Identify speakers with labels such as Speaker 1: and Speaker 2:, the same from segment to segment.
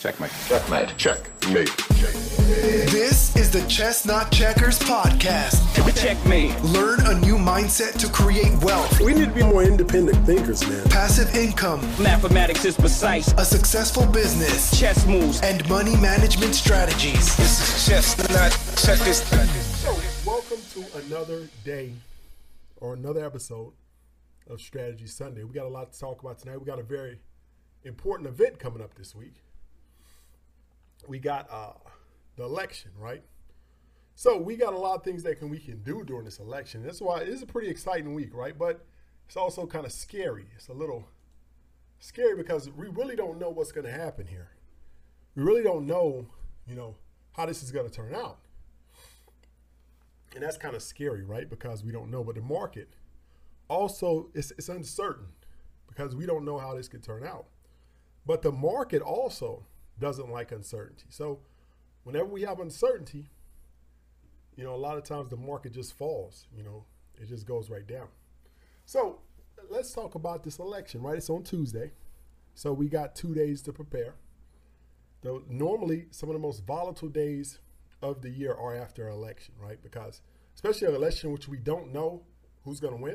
Speaker 1: Checkmate.
Speaker 2: Checkmate. Checkmate.
Speaker 3: This is the Chestnut Checkers podcast.
Speaker 4: Checkmate.
Speaker 3: Learn a new mindset to create wealth.
Speaker 5: We need to be more independent thinkers, man.
Speaker 3: Passive income.
Speaker 4: Mathematics is precise.
Speaker 3: A successful business.
Speaker 4: Chess moves.
Speaker 3: And money management strategies.
Speaker 6: This is Chestnut Checkers.
Speaker 5: So, welcome to another day or another episode of Strategy Sunday. We got a lot to talk about tonight. We got a very important event coming up this week. We got the election, right? So we got a lot of things that we can do during this election. That's why it is a pretty exciting week, right? But it's also kind of scary. It's a little scary because we really don't know what's going to happen here. We really don't know, how this is going to turn out. And that's kind of scary, right? Because we don't know. But the market also, it's uncertain because we don't know how this could turn out. But the market also doesn't like uncertainty. So whenever we have uncertainty, a lot of times the market just falls, it just goes right down. So let's talk about this election, right? It's on Tuesday. So we got 2 days to prepare. Though normally some of the most volatile days of the year are after an election, right? Because especially an election which we don't know who's going to win.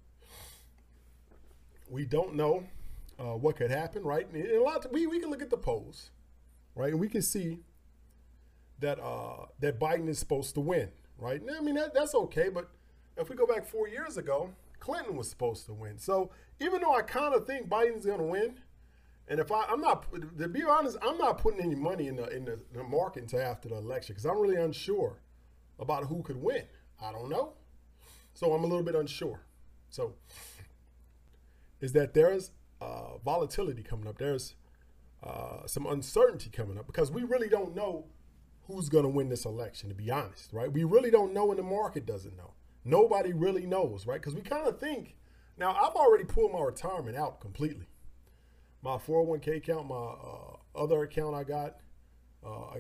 Speaker 5: We don't know what could happen, right? And we can look at the polls, right? And we can see that that Biden is supposed to win, right? I mean, that's okay. But if we go back 4 years ago, Clinton was supposed to win. So even though I kind of think Biden's going to win, and if I'm not, to be honest, I'm not putting any money in the market until after the election because I'm really unsure about who could win. I don't know. So I'm a little bit unsure. So is that there's volatility coming up. There's some uncertainty coming up because we really don't know who's going to win this election, to be honest, right? We really don't know and the market doesn't know. Nobody really knows, right? Because we kind of think, now I've already pulled my retirement out completely. My 401k account, my other account I got an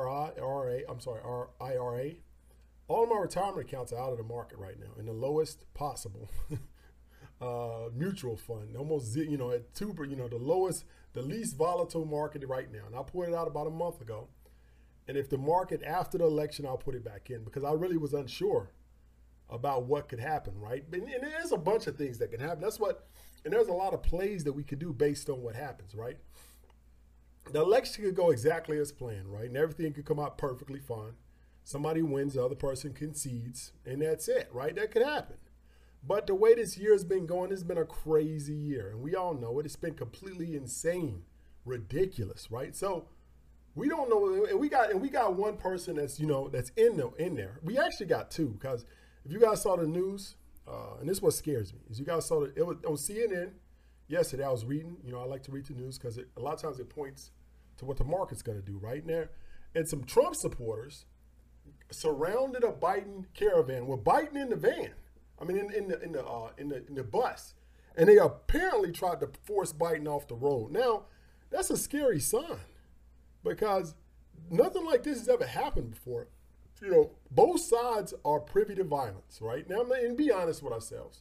Speaker 5: IRA. All of my retirement accounts are out of the market right now in the lowest possible mutual fund, almost, at 2%, the least volatile market right now. And I pulled it out about a month ago. And if the market after the election, I'll put it back in because I really was unsure about what could happen, right? And there's a bunch of things that can happen. And there's a lot of plays that we could do based on what happens, right? The election could go exactly as planned, right? And everything could come out perfectly fine. Somebody wins, the other person concedes, and that's it, right? That could happen. But the way this year has been going, it's been a crazy year. And we all know it. It's been completely insane, ridiculous, right? So we don't know. And we got one person that's, that's in there. We actually got two because if you guys saw the news, and this is what scares me, is you guys saw it was on CNN yesterday. I was reading, I like to read the news because a lot of times it points to what the market's going to do right now. And some Trump supporters surrounded a Biden caravan with Biden in the van. I mean, in the bus, and they apparently tried to force Biden off the road. Now, that's a scary sign because nothing like this has ever happened before. Both sides are privy to violence, right? Now, and be honest with ourselves.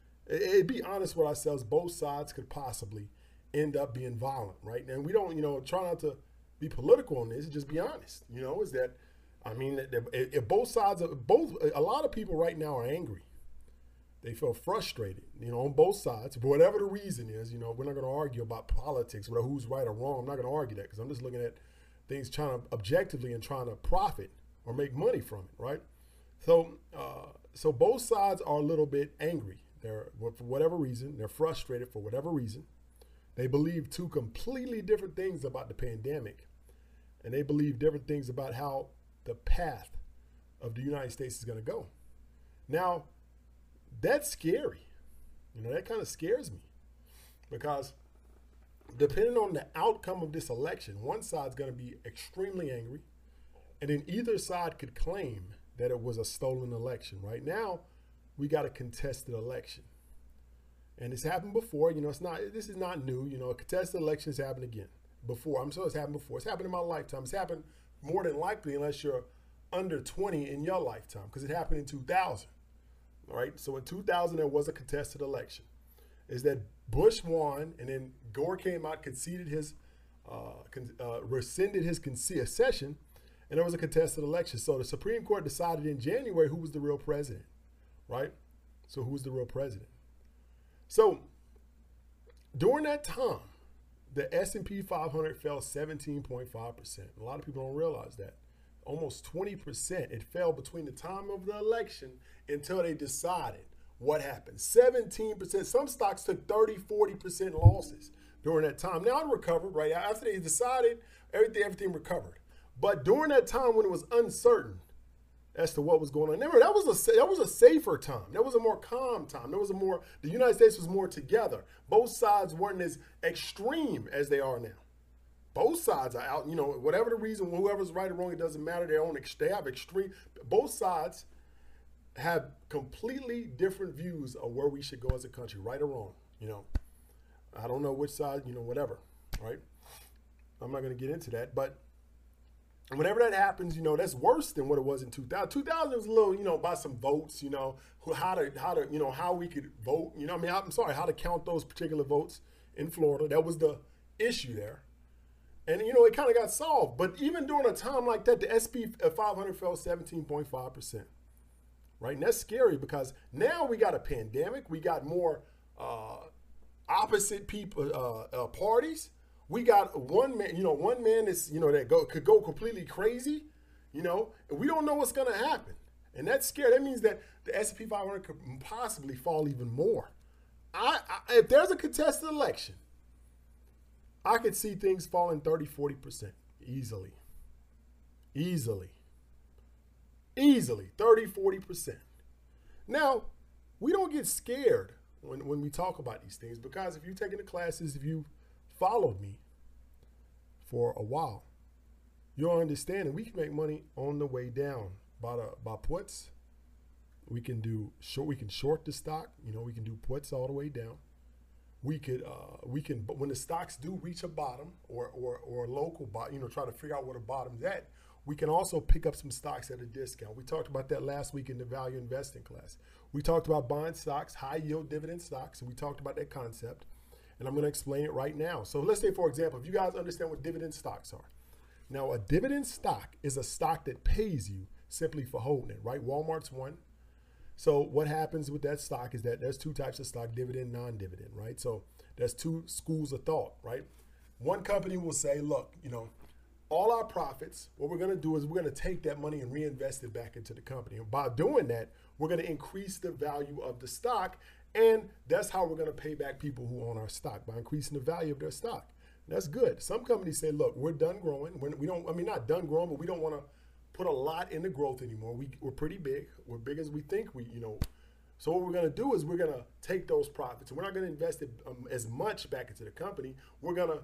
Speaker 5: Both sides could possibly end up being violent, right? And we don't, try not to be political on this. Just be honest. Is that, if both sides, a lot of people right now are angry. They feel frustrated, on both sides, for whatever the reason is. We're not going to argue about politics, or who's right or wrong. I'm not going to argue that because I'm just looking at things objectively and trying to profit or make money from it, right? So both sides are a little bit angry. For whatever reason, they're frustrated for whatever reason. They believe two completely different things about the pandemic, and they believe different things about how the path of the United States is going to go. Now, that's scary. That kind of scares me because depending on the outcome of this election, one side's going to be extremely angry, and then either side could claim that it was a stolen election. Right now, we got a contested election, and it's happened before. This is not new. A contested election has happened again before. I'm sure it's happened before. It's happened in my lifetime. It's happened more than likely unless you're under 20 in your lifetime because it happened in 2000. All right, so in 2000, there was a contested election. Is that Bush won, and then Gore came out, conceded his rescinded his concession, and there was a contested election. So the Supreme Court decided in January who was the real president, right? So who was the real president? So during that time, the S&P 500 fell 17.5%. A lot of people don't realize that. Almost 20%. It fell between the time of the election until they decided what happened. 17%. Some stocks took 30, 40% losses during that time. Now it recovered, right? After they decided, everything recovered. But during that time when it was uncertain as to what was going on, remember, that was a safer time. That was a more calm time. The United States was more together. Both sides weren't as extreme as they are now. Both sides are out, whatever the reason, whoever's right or wrong, it doesn't matter. They have extreme. Both sides have completely different views of where we should go as a country, right or wrong. I don't know which side, whatever, right? I'm not going to get into that, but whenever that happens, that's worse than what it was in 2000. 2000 was a little, by some votes, how we could vote, how to count those particular votes in Florida. That was the issue there. And, it kind of got solved. But even during a time like that, the SP 500 fell 17.5%, right? And that's scary because now we got a pandemic. We got more opposite people, parties. We got one man is, that could go completely crazy, and we don't know what's going to happen. And that's scary. That means that the S&P 500 could possibly fall even more. If there's a contested election, I could see things falling 30, 40% easily. Easily, 30, 40%. Now, we don't get scared when we talk about these things because if you've taken the classes, if you followed me for a while, you'll understand that we can make money on the way down by puts. We can short the stock. We can do puts all the way down. But when the stocks do reach a bottom or a local bottom, try to figure out where the bottom's at, we can also pick up some stocks at a discount. We talked about that last week in the value investing class. We talked about buying stocks, high yield dividend stocks, and we talked about that concept. And I'm going to explain it right now. So let's say, for example, if you guys understand what dividend stocks are. Now, a dividend stock is a stock that pays you simply for holding it, right? Walmart's one. So what happens with that stock is that there's two types of stock, dividend, non-dividend, right? So there's two schools of thought, right? One company will say, look, all our profits, what we're going to do is we're going to take that money and reinvest it back into the company. And by doing that, we're going to increase the value of the stock. And that's how we're going to pay back people who own our stock, by increasing the value of their stock. That's good. Some companies say, look, we're done growing. Not done growing, but we don't want to put a lot into growth anymore. We're pretty big. We're big as we think So what we're going to do is we're going to take those profits, and we're not going to invest as much back into the company. We're going to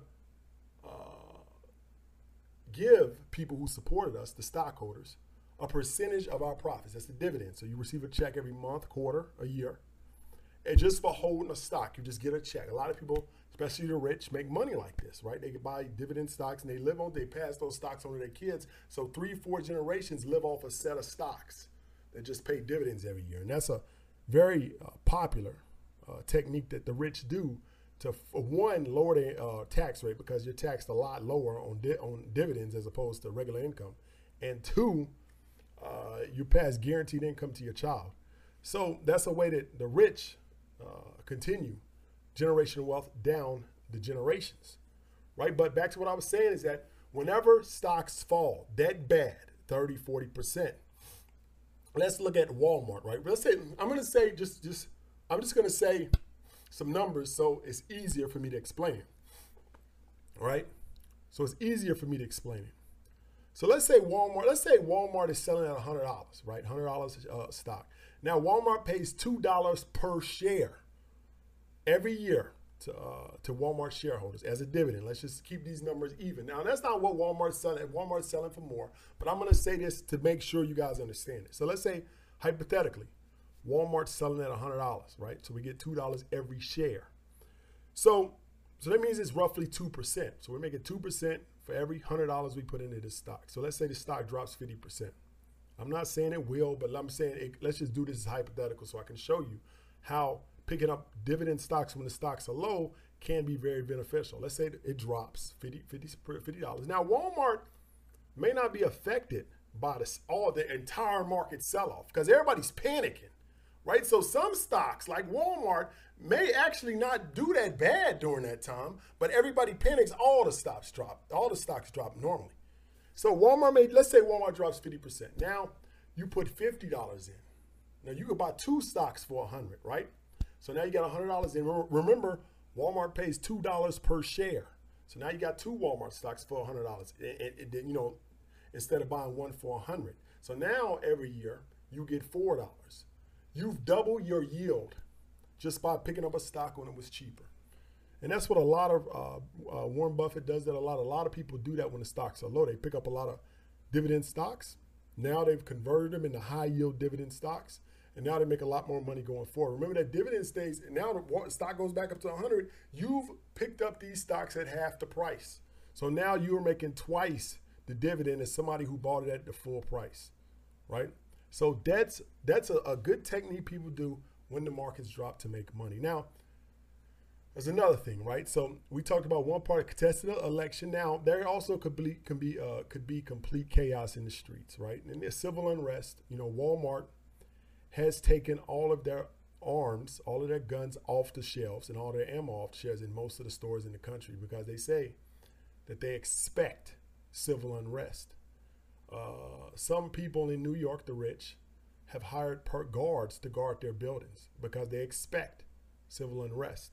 Speaker 5: give people who supported us, the stockholders, a percentage of our profits. That's the dividend. So you receive a check every month, quarter, a year. And just for holding a stock, you just get a check. A lot of people, especially the rich, make money like this, right? They can buy dividend stocks and they pass those stocks on to their kids. So 3, 4 generations live off a set of stocks that just pay dividends every year. And that's a very popular technique that the rich do to, one, lower their tax rate because you're taxed a lot lower on dividends as opposed to regular income. And two, you pass guaranteed income to your child. So that's a way that the rich continue generational wealth down the generations, right? But back to what I was saying is that whenever stocks fall that bad, 30, 40%, let's look at Walmart, right? I'm just going to say some numbers so it's easier for me to explain it, right? So it's easier for me to explain it. So let's say Walmart is selling at $100, right? $100 stock. Now Walmart pays $2 per share every year to Walmart shareholders as a dividend. Let's just keep these numbers even. Now that's not what Walmart's selling. Walmart's selling for more, but I'm going to say this to make sure you guys understand it. So let's say hypothetically, Walmart's selling at $100, right? So we get $2 every share. So that means it's roughly 2%. So we're making 2% for every $100 we put into this stock. So let's say the stock drops 50%. I'm not saying it will, but I'm saying let's just do this as hypothetical so I can show you how picking up dividend stocks when the stocks are low can be very beneficial. Let's say it drops $50. Now, Walmart may not be affected by the entire market sell-off because everybody's panicking, right? So some stocks like Walmart may actually not do that bad during that time, but everybody panics, all the stocks drop. All the stocks drop normally. So let's say Walmart drops 50%. Now you put $50 in. Now you could buy 2 stocks for $100, right? So now you got $100 in. Remember, Walmart pays $2 per share. So now you got 2 Walmart stocks for $100. And instead of buying one for $100. So now every year you get $4. You've doubled your yield just by picking up a stock when it was cheaper. And that's what a lot of Warren Buffett does that a lot. A lot of people do that when the stocks are low. They pick up a lot of dividend stocks. Now they've converted them into high yield dividend stocks. And now they make a lot more money going forward. Remember that dividend stays, and now the stock goes back up to 100. You've picked up these stocks at half the price. So now you're making twice the dividend as somebody who bought it at the full price, right? So that's a good technique people do when the markets drop to make money. Now, there's another thing, right? So we talked about one part of contested election. Now there also could be complete chaos in the streets, right? And there's civil unrest. Walmart has taken all of their arms, all of their guns off the shelves and all their ammo off the shelves in most of the stores in the country because they say that they expect civil unrest. Some people in New York, the rich, have hired guards to guard their buildings because they expect civil unrest.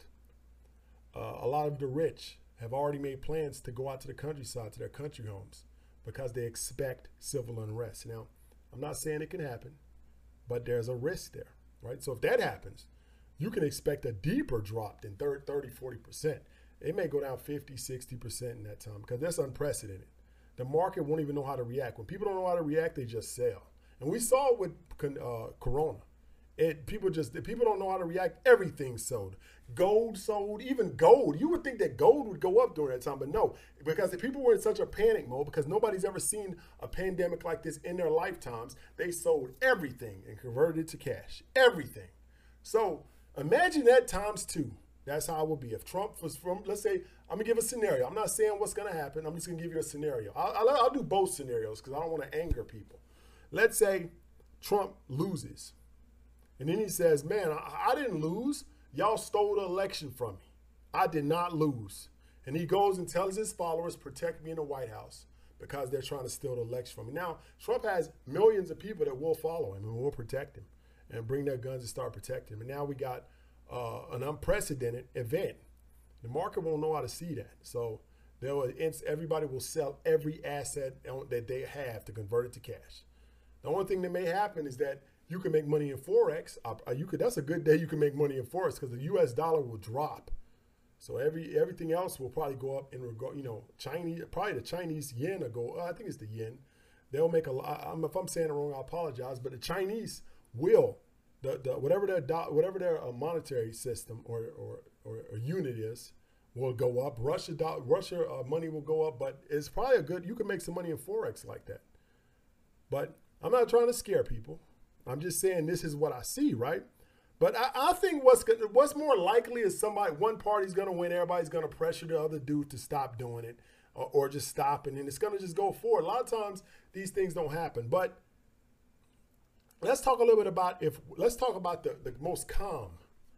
Speaker 5: A lot of the rich have already made plans to go out to the countryside, to their country homes, because they expect civil unrest. Now, I'm not saying it can happen, but there's a risk there, right? So if that happens, you can expect a deeper drop than 30, 40%. It may go down 50, 60% in that time because that's unprecedented. The market won't even know how to react. When people don't know how to react, they just sell. And we saw it with Corona. People don't know how to react. Everything sold. Gold sold, even gold. You would think that gold would go up during that time, but no, because the people were in such a panic mode because nobody's ever seen a pandemic like this in their lifetimes. They sold everything and converted it to cash. Everything. So imagine that times 2. That's how it will be. If Trump was from, let's say, I'm going to give a scenario. I'm not saying what's going to happen. I'm just going to give you a scenario. I'll do both scenarios because I don't want to anger people. Let's say Trump loses. And then he says, man, I didn't lose. Y'all stole the election from me. I did not lose. And he goes and tells his followers, protect me in the White House because they're trying to steal the election from me. Now, Trump has millions of people that will follow him and will protect him and bring their guns and start protecting him. And now we got an unprecedented event. The market won't know how to see that. So everybody will sell every asset that they have to convert it to cash. The only thing that may happen is that you can make money in Forex. That's a good day you can make money in Forex because the U.S. dollar will drop. So everything else will probably go up in regard. Probably the Chinese yen will go. I think it's the yen. They'll make a lot. If I'm saying it wrong, I apologize. But the Chinese will whatever their monetary system or unit is will go up. Russia money will go up, but it's probably you can make some money in Forex like that. But I'm not trying to scare people. I'm just saying this is what I see, right? But I think what's more likely is one party's going to win. Everybody's going to pressure the other dude to stop doing it or just stop, and then it's going to just go forward. A lot of times these things don't happen. But let's talk a little bit about the most calm,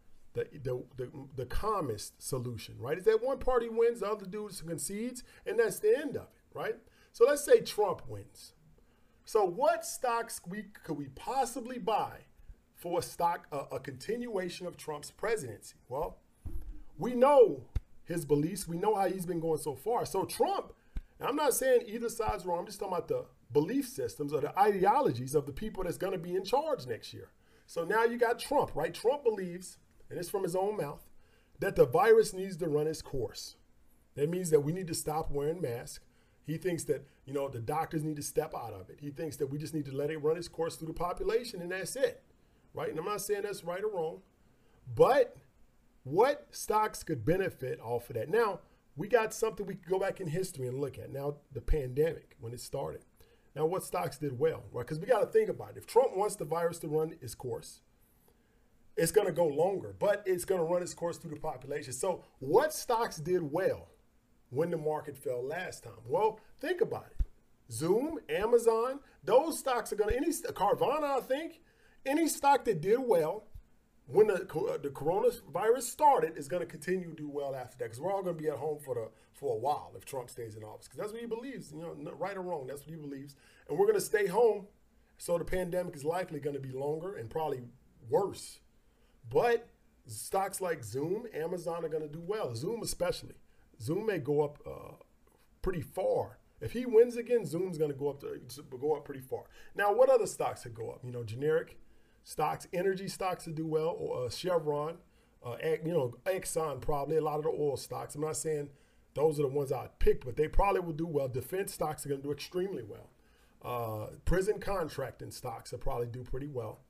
Speaker 5: the calmest solution, right? Is that one party wins, the other dude concedes, and that's the end of it, right? So let's say Trump wins. So what stocks could we possibly buy for a continuation of Trump's presidency? Well, we know his beliefs. We know how he's been going so far. So Trump, and I'm not saying either side's wrong. I'm just talking about the belief systems or the ideologies of the people that's going to be in charge next year. So now you got Trump, right? Trump believes, and it's from his own mouth, that the virus needs to run its course. That means that we need to stop wearing masks. He thinks that, the doctors need to step out of it. He thinks that we just need to let it run its course through the population, and that's it, right? And I'm not saying that's right or wrong, but what stocks could benefit off of that? Now, we got something we could go back in history and look at. Now, the pandemic, when it started. Now, what stocks did well, right? Because we got to think about it. If Trump wants the virus to run its course, it's going to go longer, but it's going to run its course through the population. So what stocks did well when the market fell last time? Well, think about it. Zoom, Amazon, those stocks are going to, Carvana, I think, any stock that did well when the coronavirus started is going to continue to do well after that, because we're all going to be at home for a while if Trump stays in office, because that's what he believes, right or wrong, that's what he believes. And we're going to stay home, so the pandemic is likely going to be longer and probably worse. But stocks like Zoom, Amazon are going to do well. Zoom especially. Zoom may go up pretty far. If he wins again, Zoom's going to go up pretty far. Now, what other stocks could go up? Generic stocks, energy stocks to do well, or Chevron, Exxon probably, a lot of the oil stocks. I'm not saying those are the ones I'd pick, but they probably will do well. Defense stocks are going to do extremely well. Prison contracting stocks will probably do pretty well.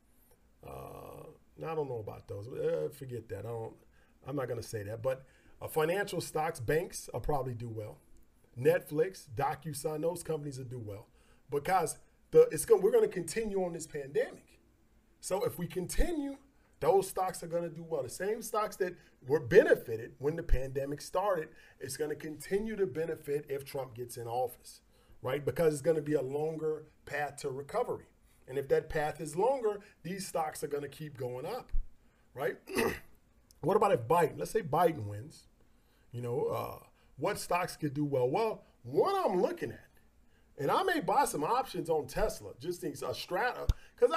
Speaker 5: I don't know about those. Forget that. I'm not going to say that. But financial stocks, banks will probably do well. Netflix, DocuSign, those companies will do well, because we're going to continue on this pandemic. So if we continue, those stocks are going to do well. The same stocks that were benefited when the pandemic started, it's going to continue to benefit if Trump gets in office, right? Because it's going to be a longer path to recovery. And if that path is longer, these stocks are going to keep going up, right? What about if let's say Biden wins, what stocks could do well? Well, one I'm looking at, and I may buy some options on Tesla, just think a strata, because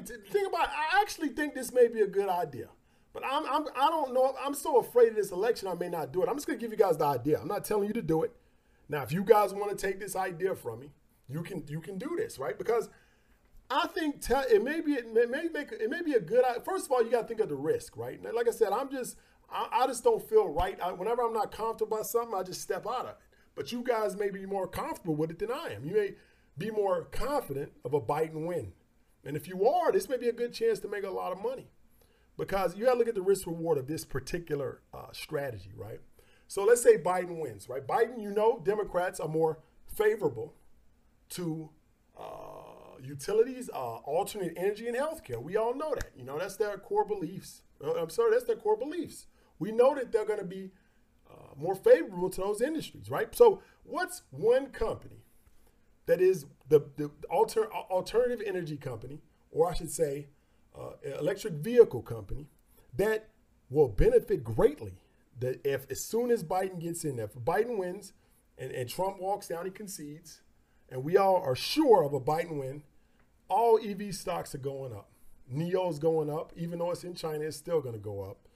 Speaker 5: I actually think this may be a good idea. But I don't know. I'm so afraid of this election, I may not do it. I'm just going to give you guys the idea. I'm not telling you to do it. Now, if you guys want to take this idea from me, you can do this, right? Because I think it may be a good idea. First of all, you got to think of the risk, right? Now, like I said, I just don't feel right. Whenever I'm not comfortable about something, I just step out of it. But you guys may be more comfortable with it than I am. You may be more confident of a Biden win. And if you are, this may be a good chance to make a lot of money, because you got to look at the risk reward of this particular strategy, right? So let's say Biden wins, right? Biden, Democrats are more favorable to utilities, alternate energy, and healthcare. We all know that. That's their core beliefs. That's their core beliefs. We know that they're going to be more favorable to those industries, right? So what's one company that is the alternative energy company, or I should say electric vehicle company, that will benefit greatly that as soon as Biden gets in there? If Biden wins and Trump walks down, he concedes, and we all are sure of a Biden win, all EV stocks are going up. NIO's going up, even though it's in China, it's still going to go up.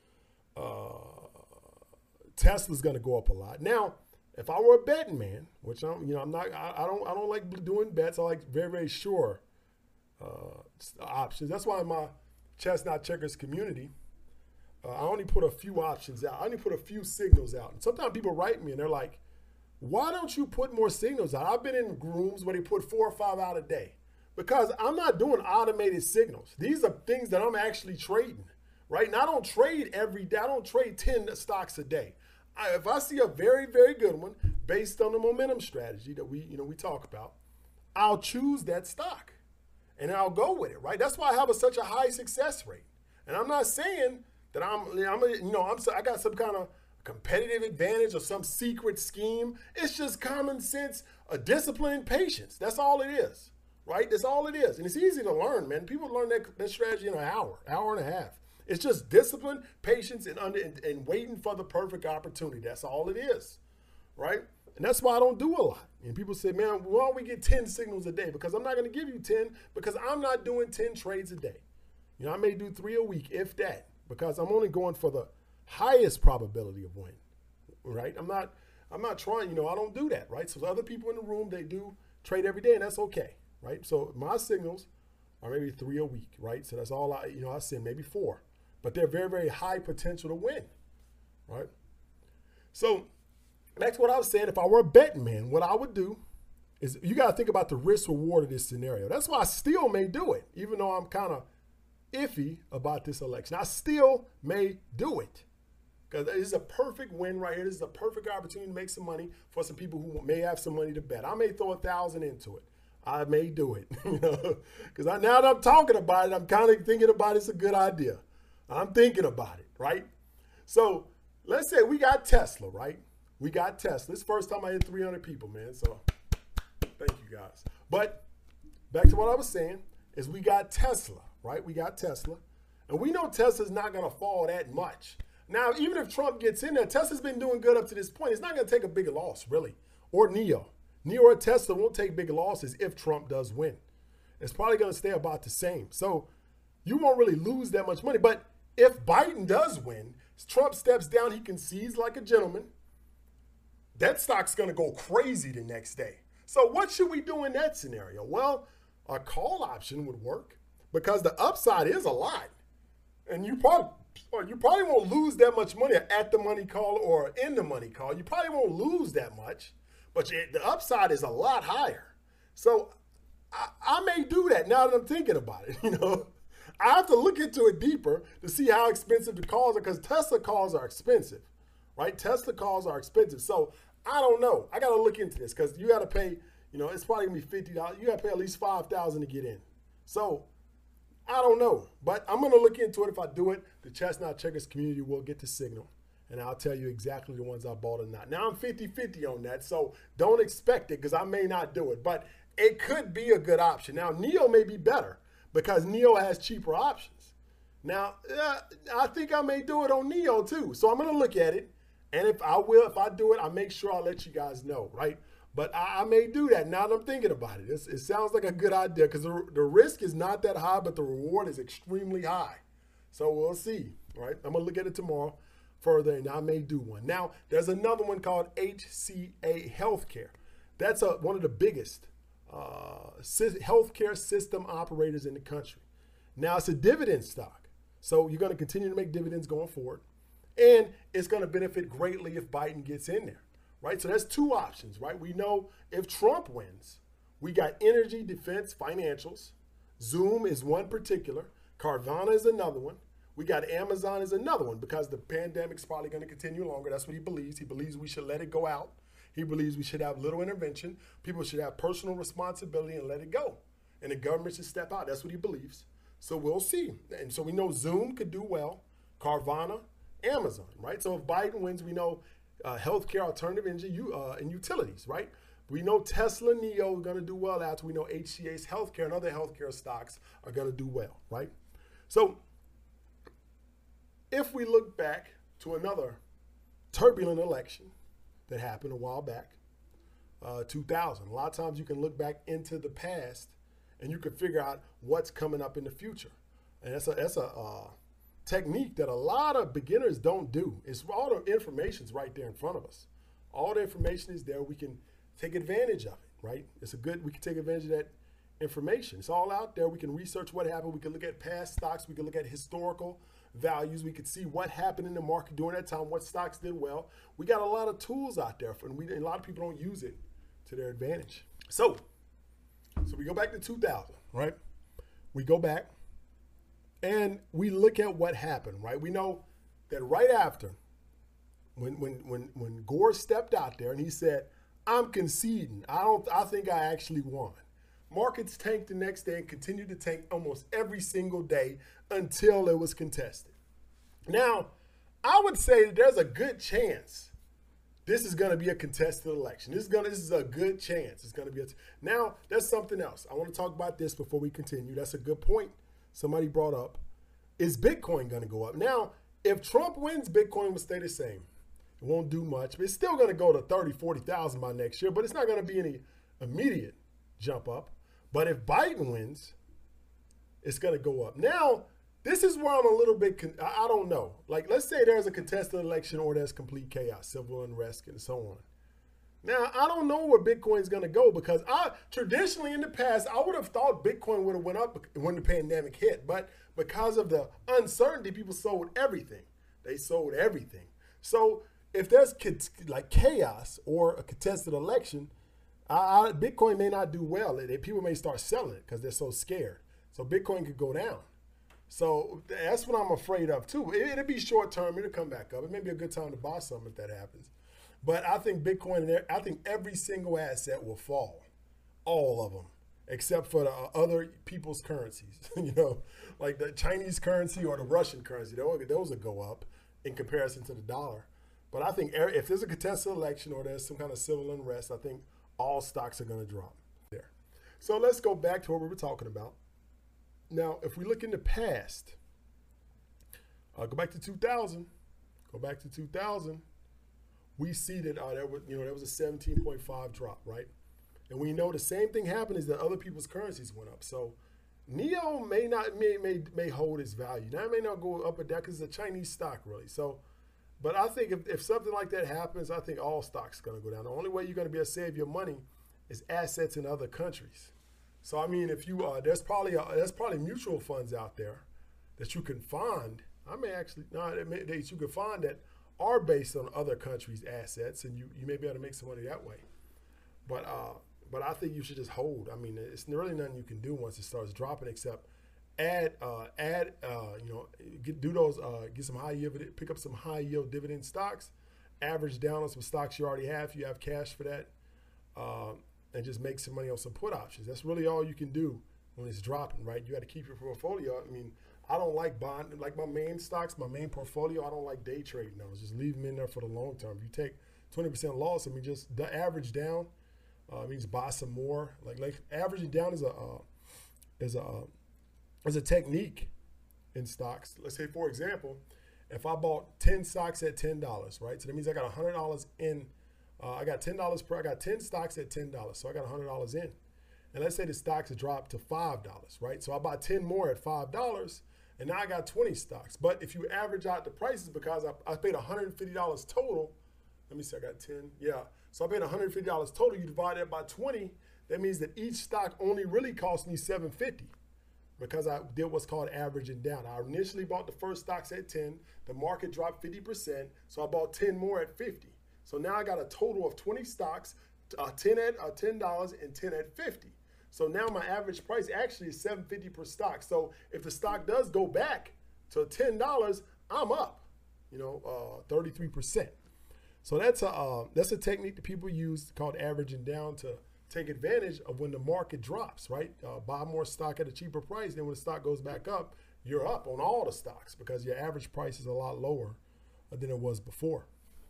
Speaker 5: Tesla's going to go up a lot. Now, if I were a betting man, which I'm not, I don't like doing bets. I like very, very sure options. That's why in my Chestnut Checkers community, I only put a few options out. I only put a few signals out. And sometimes people write me and they're like, why don't you put more signals out? I've been in rooms where they put 4 or 5 out a day, because I'm not doing automated signals. These are things that I'm actually trading, right? And I don't trade every day. I don't trade 10 stocks a day. If I see a very, very good one based on the momentum strategy that we talk about, I'll choose that stock and I'll go with it, right? That's why I have such a high success rate. And I'm not saying that I got some kind of competitive advantage or some secret scheme. It's just common sense, a discipline, and patience. That's all it is, right? That's all it is. And it's easy to learn, man. People learn that strategy in an hour and a half. It's just discipline, patience, and waiting for the perfect opportunity. That's all it is, right? And that's why I don't do a lot. And people say, man, why don't we get 10 signals a day? Because I'm not going to give you 10, because I'm not doing 10 trades a day. I may do 3 a week, if that, because I'm only going for the highest probability of win, right? I'm not trying, I don't do that, right? So other people in the room, they do trade every day, and that's okay, right? So my signals are maybe 3 a week, right? So that's all I send, maybe 4. But they're very, very high potential to win, right? So that's what I was saying. If I were a betting man, what I would do is, you got to think about the risk reward of this scenario. That's why I still may do it, even though I'm kind of iffy about this election. I still may do it, because this is a perfect win right here. This is a perfect opportunity to make some money for some people who may have some money to bet. I may throw 1,000 into it. I may do it, because now that I'm talking about it, I'm kind of thinking about it's a good idea. I'm thinking about it, right? So let's say we got Tesla, right? We got Tesla. It's the first time I hit 300 people, man. So thank you guys. But back to what I was saying is we got Tesla, right? We got Tesla. And we know Tesla's not going to fall that much. Now, even if Trump gets in there, Tesla's been doing good up to this point. It's not going to take a big loss, really. Or NIO. NIO or Tesla won't take big losses if Trump does win. It's probably going to stay about the same. So you won't really lose that much money. But if Biden does win, Trump steps down, he concedes like a gentleman, that stock's going to go crazy the next day. So what should we do in that scenario? Well, a call option would work because the upside is a lot. And you probably won't lose that much money at the money call or in the money call. You probably won't lose that much, but the upside is a lot higher. So I may do that now that I'm thinking about it. You know, I have to look into it deeper to see how expensive the calls are because Tesla calls are expensive, right? Tesla calls are expensive. So I don't know. I got to look into this because you got to pay, you know, it's probably going to be $50. You got to pay at least $5,000 to get in. So I don't know, but I'm going to look into it. If I do it, the Chestnut Checkers community will get the signal, and I'll tell you exactly the ones I bought or not. Now, I'm 50-50 on that, so don't expect it because I may not do it, but it could be a good option. Now, NIO may be better because NIO has cheaper options. Now, I think I may do it on NIO too, so I'm going to look at it, and if I do it, I'll make sure I'll let you guys know, right? But I may do that now that I'm thinking about it. It sounds like a good idea because the risk is not that high, but the reward is extremely high. So we'll see, right? I'm going to look at it tomorrow further, and I may do one. Now, there's another one called HCA Healthcare. That's one of the biggest healthcare system operators in the country. Now, it's a dividend stock. So you're going to continue to make dividends going forward, and it's going to benefit greatly if Biden gets in there. Right, so that's two options, right? We know if Trump wins, we got energy, defense, financials. Zoom is one particular. Carvana is another one. We got Amazon is another one because the pandemic's probably going to continue longer. That's what he believes. He believes we should let it go out. He believes we should have little intervention. People should have personal responsibility and let it go. And the government should step out. That's what he believes. So we'll see. And so we know Zoom could do well. Carvana, Amazon, right? So if Biden wins, we know healthcare, alternative energy, and utilities, right? We know Tesla, NIO are going to do well after we know HCA's healthcare and other healthcare stocks are going to do well, right? So if we look back to another turbulent election that happened a while back, 2000, a lot of times you can look back into the past and you can figure out what's coming up in the future. And that's a technique that a lot of beginners don't do. It's all the information's right there in front of us. All the information is there. We can take advantage of it, right? We can take advantage of that information. It's all out there. We can research what happened. We can look at past stocks. We can look at historical values. We can see what happened in the market during that time, what stocks did well. We got a lot of tools out there, and a lot of people don't use it to their advantage. So we go back to 2000, right? We go back. And we look at what happened, right? We know that right after, when Gore stepped out there and he said, "I'm conceding. I think I actually won." Markets tanked the next day and continued to tank almost every single day until it was contested. Now, I would say that there's a good chance this is going to be a contested election. This is a good chance. It's going to be now. That's something else. I want to talk about this before we continue. That's a good point. Somebody brought up, is Bitcoin going to go up? Now, if Trump wins, Bitcoin will stay the same. It won't do much, but it's still going to go to 30, 40,000 by next year, but it's not going to be any immediate jump up. But if Biden wins, it's going to go up. Now, this is where I'm a little bit, I don't know. Like, let's say there's a contested election or there's complete chaos, civil unrest, and so on. Now, I don't know where Bitcoin is going to go because traditionally in the past, I would have thought Bitcoin would have went up when the pandemic hit. But because of the uncertainty, people sold everything. They sold everything. So if there's like chaos or a contested election, Bitcoin may not do well. People may start selling it because they're so scared. So Bitcoin could go down. So that's what I'm afraid of too. It'll be short term. It'll come back up. It may be a good time to buy something if that happens. But I think Bitcoin, I think every single asset will fall, all of them. except for the other people's currencies, like the Chinese currency or the Russian currency. Those will go up in comparison to the dollar. But I think if there's a contested election or there's some kind of civil unrest, I think all stocks are going to drop there. So let's go back to what we were talking about. Now, if we look in the past, go back to 2000. We see that there was a 17.5 drop, right? And we know the same thing happened is that other people's currencies went up. So NIO may hold its value. Now it may not go up or down because it's a Chinese stock, really. So, but I think if something like that happens, I think all stocks are going to go down. The only way you're going to be able to save your money is assets in other countries. So I mean, if you there's probably mutual funds out there that you can find. That you can find that are based on other countries' assets, and you may be able to make some money that way. But I think you should just hold. I mean, it's really nothing you can do once it starts dropping except get some high yield, pick up some high yield dividend stocks, average down on some stocks you already have. You have cash for that, and just make some money on some put options. That's really all you can do when it's dropping, right? You got to keep your portfolio. I mean, I don't like buying, like my main stocks, my main portfolio, I don't like day trading those. Just leave them in there for the long term. If you take 20% loss, I mean, just the average down means buy some more. Like averaging down is a technique in stocks. Let's say, for example, if I bought 10 stocks at $10, right? So that means I got $100 in. I got $10 I got 10 stocks at $10, so I got $100 in. And let's say the stocks dropped to $5, right? So I bought 10 more at $5. And now I got 20 stocks. But if you average out the prices, because I paid $150 total, let me see, I got 10. Yeah. So I paid $150 total. You divide that by 20, that means that each stock only really cost me $7.50 because I did what's called averaging down. I initially bought the first stocks at 10. The market dropped 50%, so I bought 10 more at 50. So now I got a total of 20 stocks, 10 at $10 and 10 at 50. So now my average price actually is $7.50 per stock. So if the stock does go back to $10, I'm up, 33%. So that's a technique that people use called averaging down to take advantage of when the market drops, right? Buy more stock at a cheaper price. Then when the stock goes back up, you're up on all the stocks because your average price is a lot lower than it was before.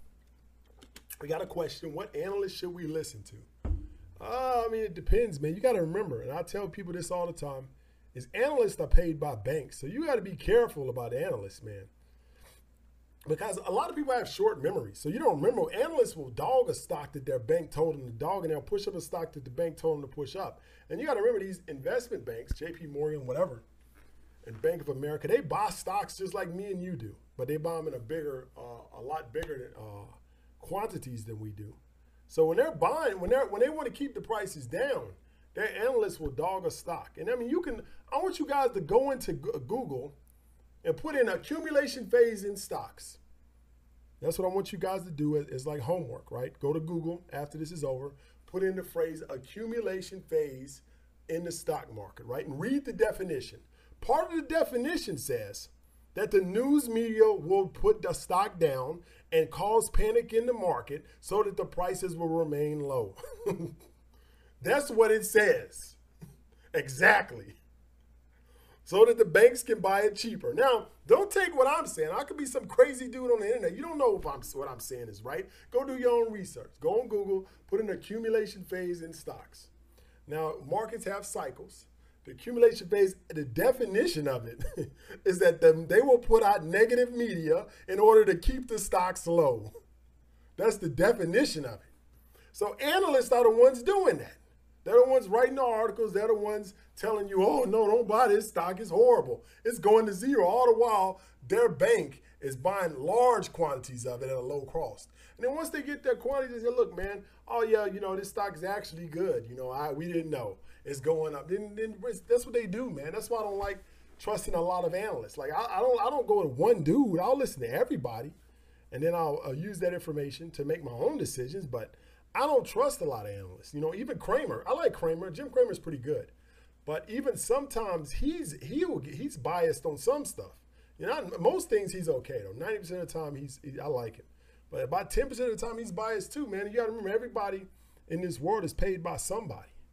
Speaker 5: We got a question: what analyst should we listen to? I mean, it depends, man. You got to remember, and I tell people this all the time, is analysts are paid by banks. So you got to be careful about analysts, man. Because a lot of people have short memories. So you don't remember. Analysts will dog a stock that their bank told them to dog, and they'll push up a stock that the bank told them to push up. And you got to remember these investment banks, JP Morgan, whatever, and Bank of America, they buy stocks just like me and you do. But they buy them in a lot bigger quantities than we do. So when they're buying, when they want to keep the prices down, their analysts will dog a stock. And I mean, I want you guys to go into Google and put in accumulation phase in stocks. That's what I want you guys to do as like homework, right? Go to Google after this is over, put in the phrase accumulation phase in the stock market, right? And read the definition. Part of the definition says that the news media will put the stock down and cause panic in the market so that the prices will remain low. That's what it says. Exactly. So that the banks can buy it cheaper. Now, don't take what I'm saying. I could be some crazy dude on the internet. You don't know if what I'm saying is right. Go do your own research. Go on Google, put an accumulation phase in stocks. Now, markets have cycles. The accumulation phase, the definition of it is that they will put out negative media in order to keep the stocks low. That's the definition of it. So analysts are the ones doing that. They're the ones writing the articles. They're the ones telling you, oh, no, don't buy this stock. It's horrible. It's going to zero. All the while, their bank is buying large quantities of it at a low cost. And then once they get their quantities, they say, look, man, oh, yeah, this stock is actually good. We didn't know. It's going up. Then that's what they do, man. That's why I don't like trusting a lot of analysts. Like I don't go to one dude. I'll listen to everybody, and then I'll use that information to make my own decisions. But I don't trust a lot of analysts. Even Cramer. I like Cramer. Jim Cramer's pretty good, but even sometimes he's biased on some stuff. Most things he's okay though. 90% of the time I like him, but about 10% of the time he's biased too, man. You got to remember, everybody in this world is paid by somebody.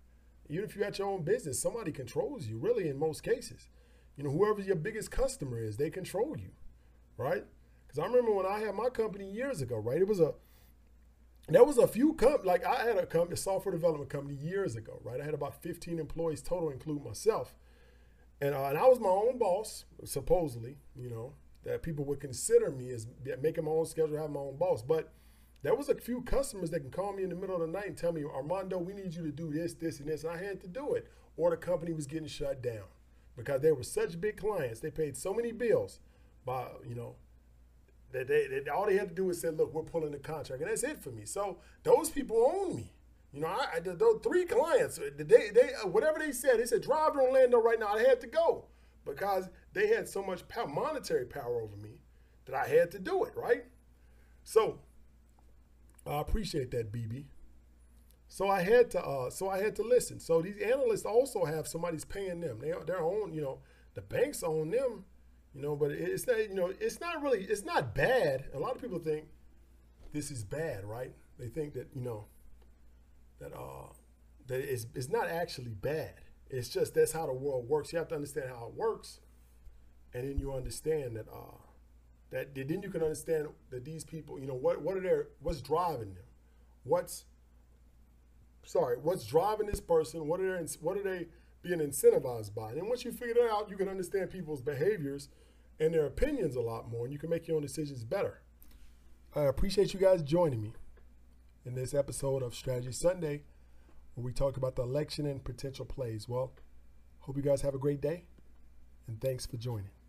Speaker 5: Even if you're at your own business, somebody controls you, really, in most cases. You know, whoever your biggest customer is, they control you, right? Because I remember when I had my company years ago, right? There was a few like I had a software development company years ago, right? I had about 15 employees total, including myself. And I was my own boss, supposedly, you know, that people would consider me as making my own schedule, having my own boss. But there was a few customers that can call me in the middle of the night and tell me, Armando, we need you to do this, this, and this. And I had to do it. Or the company was getting shut down because they were such big clients. They paid so many bills by, you know, that all they had to do was say, look, we're pulling the contract. And that's it for me. So those people own me. You know, those 3 clients, whatever they said drive to Orlando right now. I had to go because they had so much monetary power over me that I had to do it, right? So I appreciate that, BB. So I had to listen. So these analysts also have somebody's paying them. Their own, you know, the banks own them, you know, but it's not, you know, it's not bad. A lot of people think this is bad, right? They think that, you know, that it's not actually bad. It's just that's how the world works. You have to understand how it works, and then you understand that then you can understand that these people, you know, what's driving them, what's driving this person, what are they being incentivized by? And once you figure that out, you can understand people's behaviors and their opinions a lot more, and you can make your own decisions better. I appreciate you guys joining me in this episode of Strategy Sunday, where we talk about the election and potential plays. Well, hope you guys have a great day, and thanks for joining.